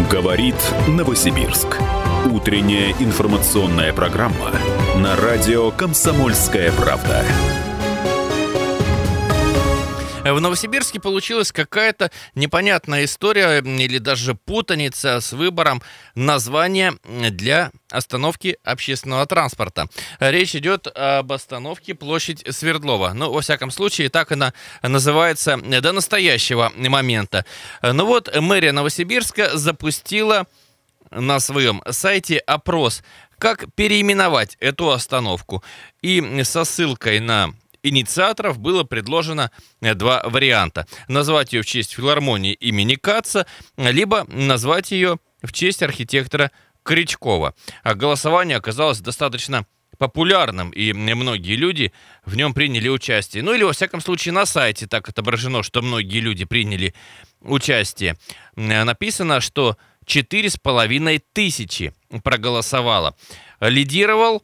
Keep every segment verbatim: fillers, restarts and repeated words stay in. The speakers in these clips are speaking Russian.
Говорит Новосибирск. Утренняя информационная программа на радио «Комсомольская правда». В Новосибирске получилась какая-то непонятная история или даже путаница с выбором названия для остановки общественного транспорта. Речь идет об остановке площадь Свердлова. Ну, во всяком случае, так она называется до настоящего момента. Ну вот, мэрия Новосибирска запустила на своем сайте опрос, как переименовать эту остановку. И со ссылкой на инициаторов было предложено два варианта. Назвать ее в честь филармонии имени Каца, либо назвать ее в честь архитектора Крючкова. А голосование оказалось достаточно популярным, и многие люди в нем приняли участие. Ну или, во всяком случае, на сайте так отображено, что многие люди приняли участие. Написано, что четыре с половиной тысячи проголосовало. Лидировал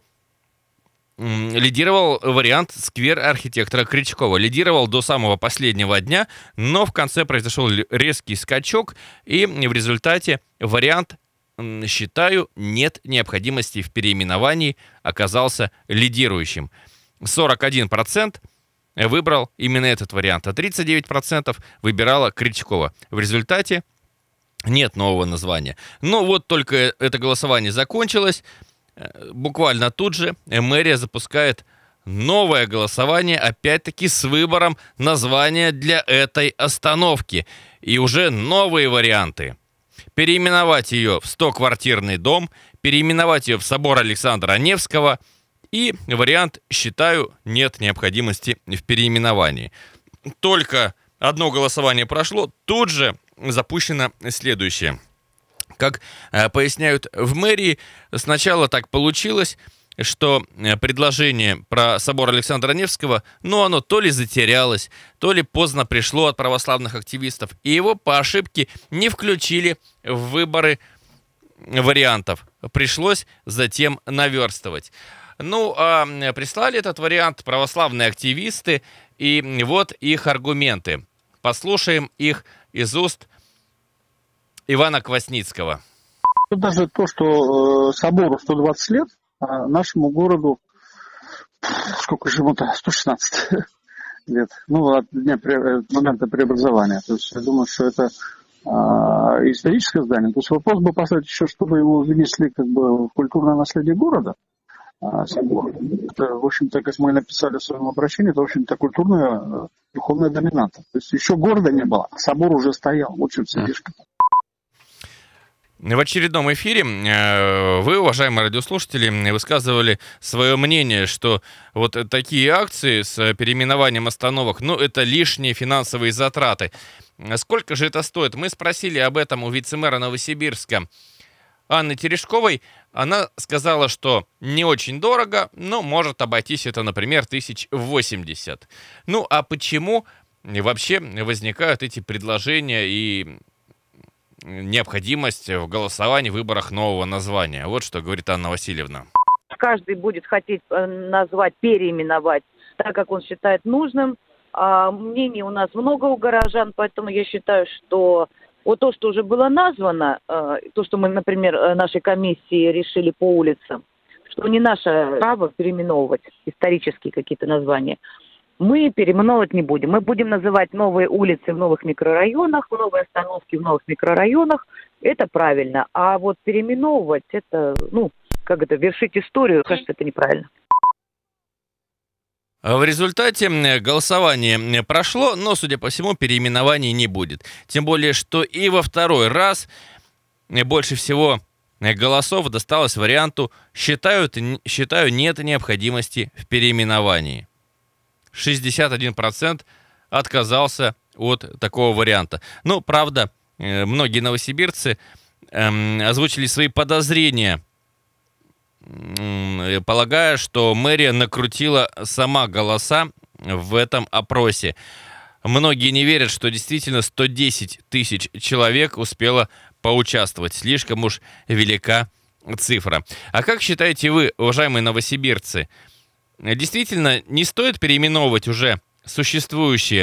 Лидировал вариант сквер архитектора Крючкова. Лидировал до самого последнего дня, но в конце произошел резкий скачок, и в результате вариант «считаю, нет необходимости в переименовании» оказался лидирующим. сорок один процент выбрал именно этот вариант, а тридцать девять процентов выбирало Крючкова. В результате нет нового названия. Но вот только это голосование закончилось. Буквально тут же мэрия запускает новое голосование, опять-таки с выбором названия для этой остановки. И уже новые варианты. Переименовать ее в стоквартирный дом, переименовать ее в собор Александра Невского. И вариант «считаю, нет необходимости в переименовании». Только одно голосование прошло, тут же запущено следующее. Как э, поясняют в мэрии, сначала так получилось, что предложение про собор Александра Невского, ну, оно то ли затерялось, то ли поздно пришло от православных активистов, и его по ошибке не включили в выборы вариантов. Пришлось затем наверстывать. Ну, а прислали этот вариант православные активисты, и вот их аргументы. Послушаем их из уст Ивана Квасницкого. Даже то, что э, собору сто двадцать лет, а нашему городу, сколько же ему-то, сто шестнадцать лет, ну, от дня от момента преобразования. То есть я думаю, что это э, историческое здание. То есть вопрос бы поставить еще, чтобы его занесли как бы в культурное наследие города. А, собор. Это, в общем-то, как мы написали в своем обращении, это, в общем-то, культурная, духовная доминанта. То есть еще города не было, а собор уже стоял. Вот что вся фишка. В очередном эфире вы, уважаемые радиослушатели, высказывали свое мнение, что вот такие акции с переименованием остановок, ну, это лишние финансовые затраты. Сколько же это стоит? Мы спросили об этом у вице-мэра Новосибирска Анны Терешковой. Она сказала, что не очень дорого, но может обойтись это, например, тысяч восемьдесят. Ну, а почему вообще возникают эти предложения и необходимость в голосовании, в выборах нового названия? Вот что говорит Анна Васильевна. Каждый будет хотеть назвать, переименовать так, как он считает нужным. А мнений у нас много у горожан, поэтому я считаю, что вот то, что уже было названо, то, что мы, например, нашей комиссии решили по улицам, что не наше право переименовывать исторические какие-то названия, мы переименовывать не будем. Мы будем называть новые улицы в новых микрорайонах, новые остановки в новых микрорайонах. Это правильно. А вот переименовывать, это, ну, как это, вершить историю, кажется, это неправильно. В результате голосование прошло, но, судя по всему, переименований не будет. Тем более, что и во второй раз больше всего голосов досталось варианту «считаю, считаю нет необходимости в переименовании». шестьдесят один процент отказался от такого варианта. Ну, правда, многие новосибирцы эм, озвучили свои подозрения, эм, полагая, что мэрия накрутила сама голоса в этом опросе. Многие не верят, что действительно сто десять тысяч человек успело поучаствовать. Слишком уж велика цифра. А как считаете вы, уважаемые новосибирцы, действительно не стоит переименовывать уже существующие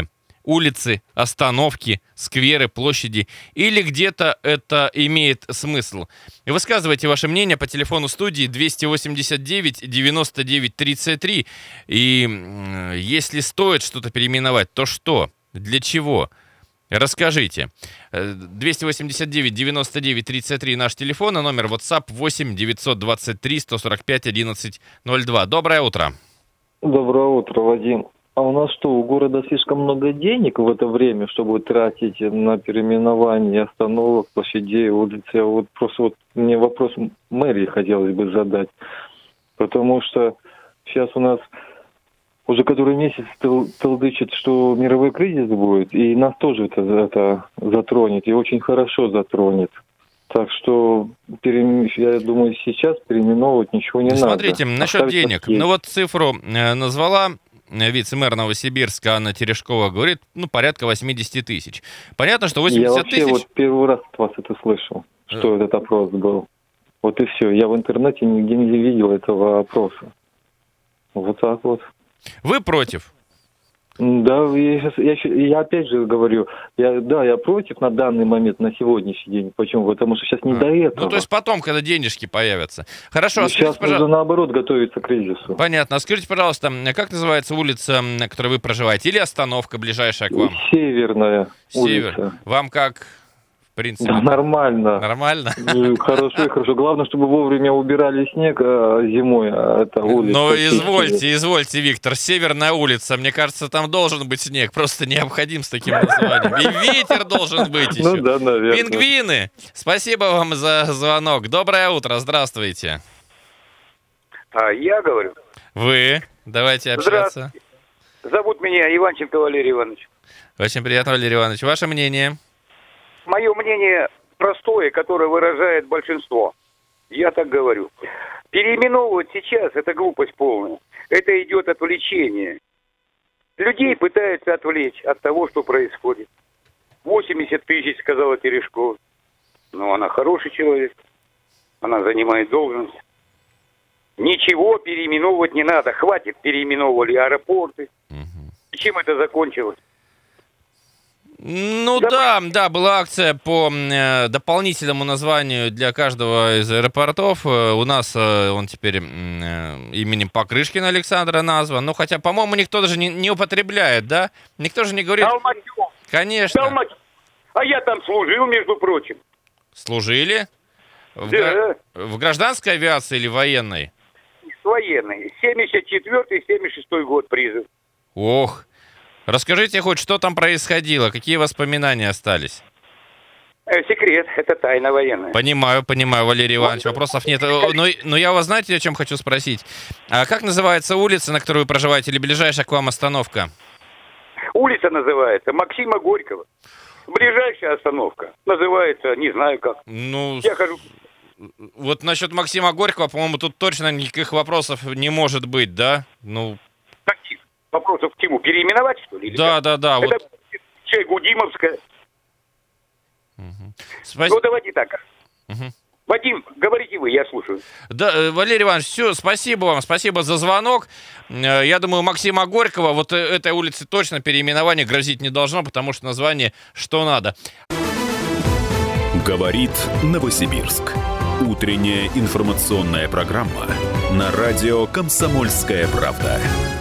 улицы, остановки, скверы, площади, или где-то это имеет смысл? Высказывайте ваше мнение по телефону студии двести восемьдесят девять девяносто девять тридцать три. И если стоит что-то переименовать, то что? Для чего? Расскажите. двести восемьдесят девять девяносто девять тридцать три наш телефон, а номер WhatsApp восемь девятьсот двадцать три сто сорок пять одиннадцать ноль два. Доброе утро. Доброе утро, Вадим. А у нас что, у города слишком много денег в это время, чтобы тратить на переименование остановок, площадей, улиц? Я вот просто вот мне вопрос мэрии хотелось бы задать. Потому что сейчас у нас уже который месяц тыл, толдычит, что мировой кризис будет, и нас тоже это, это затронет, и очень хорошо затронет. Так что, я думаю, сейчас переименовывать ничего не надо. Смотрите, насчет Оставить денег. Ну вот цифру э, назвала вице-мэр Новосибирска Анна Терешкова, говорит, ну, порядка восемьдесят тысяч. Понятно, что восемьдесят тысяч... Я вообще вот первый раз от вас это слышал, что этот опрос был. Вот и все. Я в интернете нигде не видел этого опроса. Вот так вот. Вы против? Да, я, я, я опять же говорю, я, да, я против на данный момент, на сегодняшний день. Почему? Потому что сейчас не а, до этого. Ну, то есть потом, когда денежки появятся. Хорошо, а скажите, сейчас пожалуйста... нужно, наоборот, готовиться к кризису. Понятно. А скажите, пожалуйста, как называется улица, на которой вы проживаете? Или остановка ближайшая к вам? Северная Север. улица. Вам как? В принципе, да, нормально. Нормально? Хорошо и хорошо. Главное, чтобы вовремя убирали снег а зимой, а это улица. Ну, извольте, извольте, Виктор. Северная улица. Мне кажется, там должен быть снег. Просто необходим с таким названием. И ветер должен быть еще. Ну да, наверное. Пингвины. Спасибо вам за звонок. Доброе утро. Здравствуйте. А я говорю? Вы. Давайте общаться. Зовут меня Иванченко Валерий Иванович. Очень приятно, Валерий Иванович. Ваше мнение? Мое мнение простое, которое выражает большинство. Я так говорю. Переименовывать сейчас – это глупость полная. Это идет отвлечение. Людей пытаются отвлечь от того, что происходит. восемьдесят тысяч, сказала Терешкова. Но она хороший человек. Она занимает должность. Ничего переименовывать не надо. Хватит, переименовывали аэропорты. Угу. Чем это закончилось? Ну да, да, да, была акция по э, дополнительному названию для каждого из аэропортов. Э, у нас э, он теперь э, именем Покрышкина Александра назван. Ну хотя, по-моему, никто даже не, не употребляет, да? Никто же не говорит... Долматёв. Конечно. Долматёв. А я там служил, между прочим. Служили? В, да. гра... в гражданской авиации или военной? Военной. семьдесят четвёртый семьдесят шестой год призыв. Ох. Расскажите хоть, что там происходило, какие воспоминания остались? Секрет, это тайна военная. Понимаю, понимаю, Валерий Иванович, вопросов нет. Но, но я вас, знаете, о чем хочу спросить? А как называется улица, на которой вы проживаете, или ближайшая к вам остановка? Улица называется Максима Горького. Ближайшая остановка называется, не знаю как. Ну, я хожу... Вот насчет Максима Горького, по-моему, тут точно никаких вопросов не может быть, да? Ну... Каких? Вопросов к чему? Переименовать, что ли? Да, да, да. Это вот... Чайгудимовская. Угу. Спасибо. Ну, давайте так. Угу. Вадим, говорите вы, я слушаю. Да, Валерий Иванович, все, спасибо вам, спасибо за звонок. Я думаю, Максима Горького, вот этой улице точно переименование грозить не должно, потому что название что надо. Говорит Новосибирск. Утренняя информационная программа на радио «Комсомольская правда».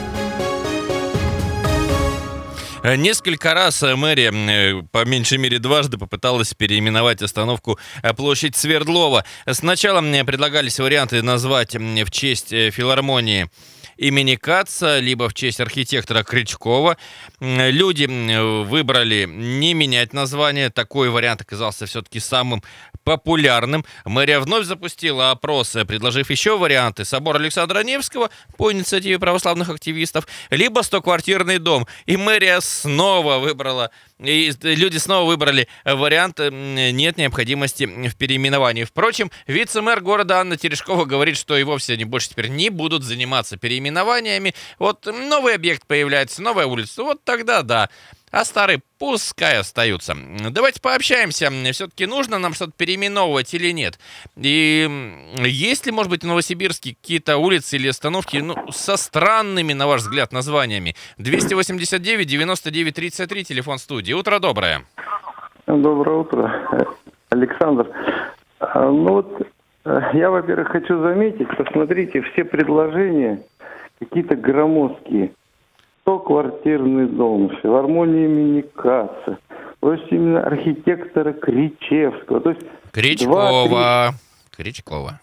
Несколько раз мэрия, по меньшей мере дважды, попыталась переименовать остановку площадь Свердлова. Сначала мне предлагались варианты назвать в честь филармонии имени Каца, либо в честь архитектора Крючкова. Люди выбрали не менять название. Такой вариант оказался все-таки самым популярным. Мэрия вновь запустила опрос, предложив еще варианты: собор Александра Невского по инициативе православных активистов, либо стоквартирный дом. И мэрия снова выбрала, и люди снова выбрали вариант «нет необходимости в переименовании». Впрочем, вице-мэр города Анна Терешкова говорит, что и вовсе они больше теперь не будут заниматься переименованиями. Вот новый объект появляется, новая улица, вот тогда да. А старые пускай остаются. Давайте пообщаемся. Все-таки нужно нам что-то переименовывать или нет? И есть ли, может быть, в Новосибирске какие-то улицы или остановки, ну, со странными, на ваш взгляд, названиями? двести восемьдесят девять девяносто девять тридцать три, телефон студии. Утро доброе. Доброе утро, Александр. Ну вот, я, во-первых, хочу заметить, посмотрите, все предложения какие-то громоздкие. Стоквартирный дом, филармония имени Каца, то есть именно архитектора Кричевского. То есть Кричкова. два, три... Кричкова.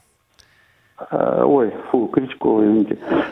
А, ой, фу, Кричкова, извините.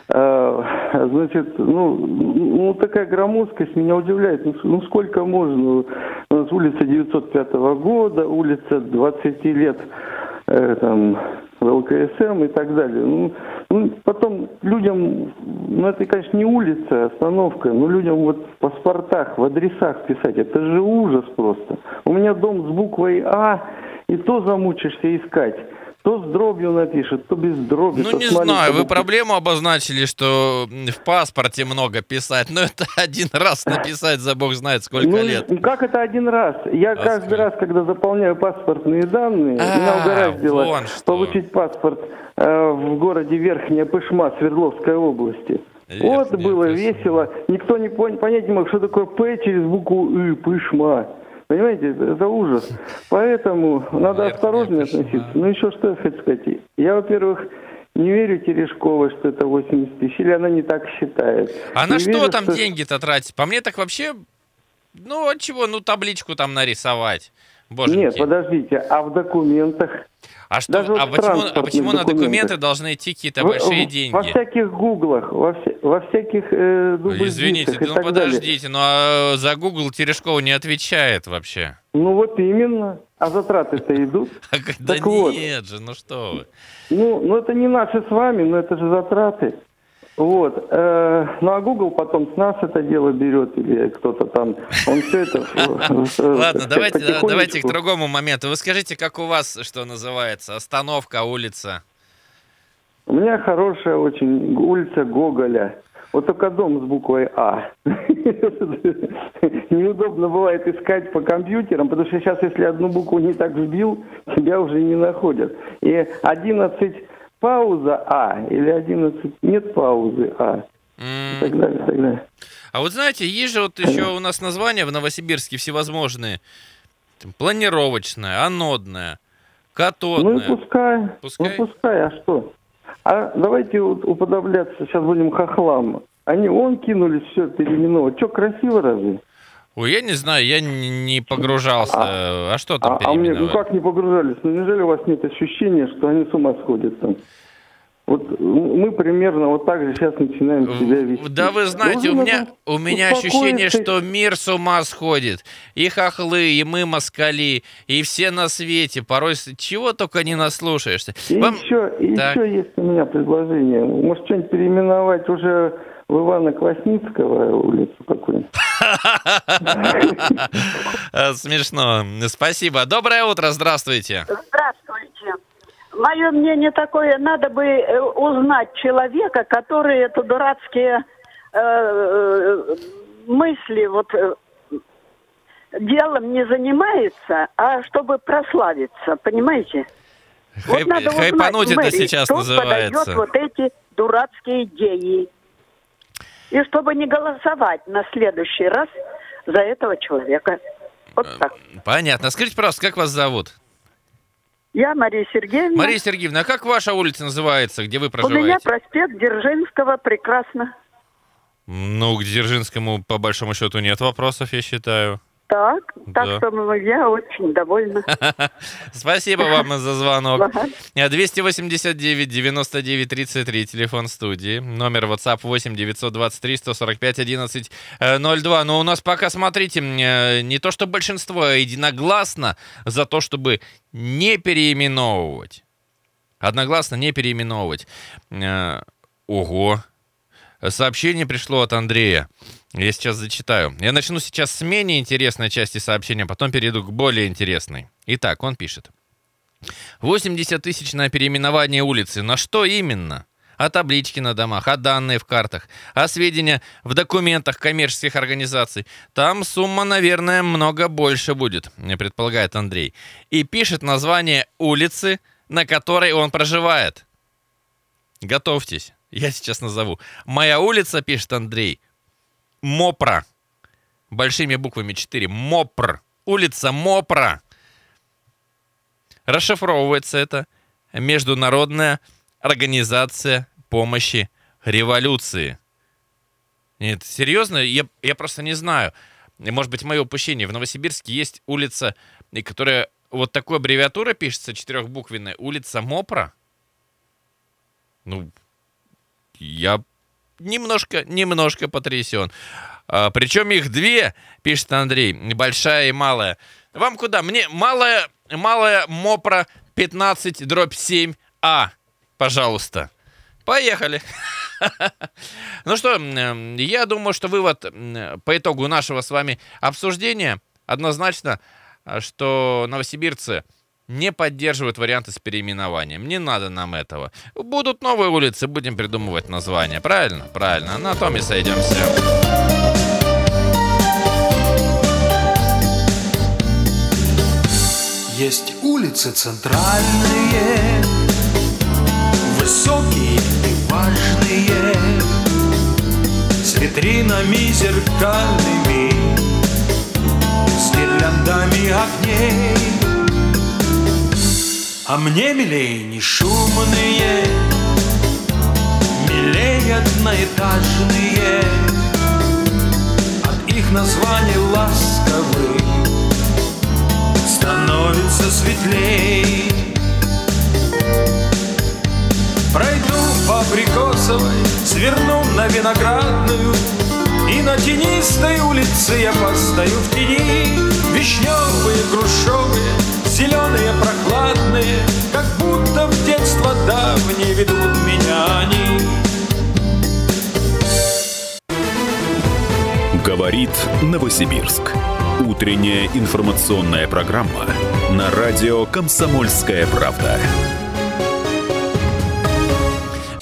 А, значит, ну, ну, такая громоздкость меня удивляет. Ну, ну, сколько можно? У нас улица девятьсот пятого года, улица двадцать лет, э, там, ЛКСМ и так далее. Ну, ну, потом людям, ну это, конечно, не улица, а остановка, но людям вот в паспортах, в адресах писать, это же ужас просто. У меня дом с буквой А, и то замучишься искать. То с дробью напишет, то без дроби. Ну, не знаю, вы проблему обозначили, что в паспорте много писать, но это один раз написать за бог знает сколько ну, лет. Как это один раз? Я а каждый сколько? раз, когда заполняю паспортные данные, а, меня угораздило получить паспорт э, в городе Верхняя Пышма Свердловской области. Верхняя вот было Пышма. Весело. Никто не пон- понять не мог, что такое П через букву И, Пышма. Понимаете, это ужас. Поэтому надо Верхняя осторожнее Пышма. Относиться. Ну, еще что я хочу сказать. Я, во-первых, не верю Терешковой, что это восемьдесят тысяч, или она не так считает. А не на что верю, там что... деньги-то тратить? По мне так вообще, ну, от чего? Ну, табличку там нарисовать. Боженьки. Нет, подождите, а в документах? А, что, а, вот почему, а почему на документы должны идти какие-то в, большие в, деньги? Во всяких гуглах, во, вся, во всяких э, дубльдиках. Извините, ну подождите, далее. Ну а за Google Терешкова не отвечает вообще. Ну вот именно. А затраты-то идут. Да нет же, ну что вы. Ну, ну это не наши с вами, но это же затраты. Вот. Ну а Google потом с нас это дело берет, или кто-то там, он все это... Ладно, давайте, давайте к другому моменту. Вы скажите, как у вас, что называется, остановка, улица? У меня хорошая очень улица Гоголя. Вот только дом с буквой А. Неудобно бывает искать по компьютерам, потому что сейчас, если одну букву не так вбил, тебя уже не находят. И одиннадцать... пауза А или одиннадцать нет паузы А. Mm. И так далее, и так далее. А вот знаете, есть же вот еще у нас названия в Новосибирске всевозможные. Планировочная, анодная, катодная. Ну и пускай. Пускай? Ну пускай, а что? А давайте вот уподобляться, сейчас будем хохлам. Они вон кинулись все переименовать. Что, красиво разве? Ой, я не знаю, я не погружался. А, а что там а, переименовать? А мне, ну как не погружались? Ну неужели у вас нет ощущения, что они с ума сходят там? Вот мы примерно вот так же сейчас начинаем себя вести. Да вы знаете, у меня, у меня ощущение, что мир с ума сходит. И хохлы, и мы москали, и все на свете. Порой чего только не наслушаешься. И Вам... еще, и еще есть у меня предложение. Может, что-нибудь переименовать уже в Ивана Квасницкого улицу какую-нибудь? Смешно. Спасибо. Доброе утро, здравствуйте. Здравствуйте. Мое мнение такое, надо бы узнать человека, который это дурацкие э, мысли вот делом не занимается, а чтобы прославиться, понимаете? Хай, вот надо хайпануть узнать, это сейчас кто называется. подает вот эти дурацкие идеи. И чтобы не голосовать на следующий раз за этого человека. Вот так. Понятно. Скажите, пожалуйста, как вас зовут? Я Мария Сергеевна. Мария Сергеевна, а как ваша улица называется, где вы проживаете? У меня проспект Дзержинского, прекрасно. Ну, к Дзержинскому, по большому счету, нет вопросов, я считаю. Так, так да. Что я очень довольна. Спасибо вам за звонок. двести восемьдесят девять девяносто девять тридцать три, телефон студии. Номер WhatsApp восемь девятьсот двадцать три сто сорок пять одиннадцать ноль два. Но у нас пока, смотрите, не то что большинство, а единогласно за то, чтобы не переименовывать. Одногласно не переименовывать. Ого. Сообщение пришло от Андрея. Я сейчас зачитаю. Я начну сейчас с менее интересной части сообщения, потом перейду к более интересной. Итак, он пишет. восемьдесят тысяч на переименование улицы. На что именно? а таблички на домах, а данные в картах, а сведения в документах коммерческих организаций, там сумма, наверное, много больше будет, предполагает Андрей. И пишет название улицы, на которой он проживает. Готовьтесь, я сейчас назову. Моя улица, пишет Андрей, Мопра. Большими буквами четыре. Мопр. Улица Мопра. Расшифровывается это: Международная организация помощи революции. Нет, серьезно? Я, я просто не знаю. Может быть, мое упущение. В Новосибирске есть улица, которая вот такой аббревиатурой пишется, четырехбуквенная. Улица Мопра. Ну, я немножко, немножко потрясен. А, причем их две, пишет Андрей, большая и малая. Вам куда? Мне малая, малая Мопра пятнадцать дробь семь А, пожалуйста. Поехали. Ну что, я думаю, что вывод по итогу нашего с вами обсуждения однозначно, что новосибирцы не поддерживают варианты с переименованием. Не надо нам этого. Будут новые улицы, будем придумывать названия. Правильно? Правильно. На том и сойдемся. Есть улицы центральные, высокие и важные, с витринами зеркальными, с гирляндами огней. А мне милей не шумные, милей одноэтажные, от их названий ласковых становится светлей. Пройду по Абрикосовой, сверну на Виноградную, и на тенистой улице я постою в тени. Вишневые, грушевые, зеленые, прохладные, как будто в детство давнее ведут меня они. Говорит Новосибирск. Утренняя информационная программа на радио «Комсомольская правда».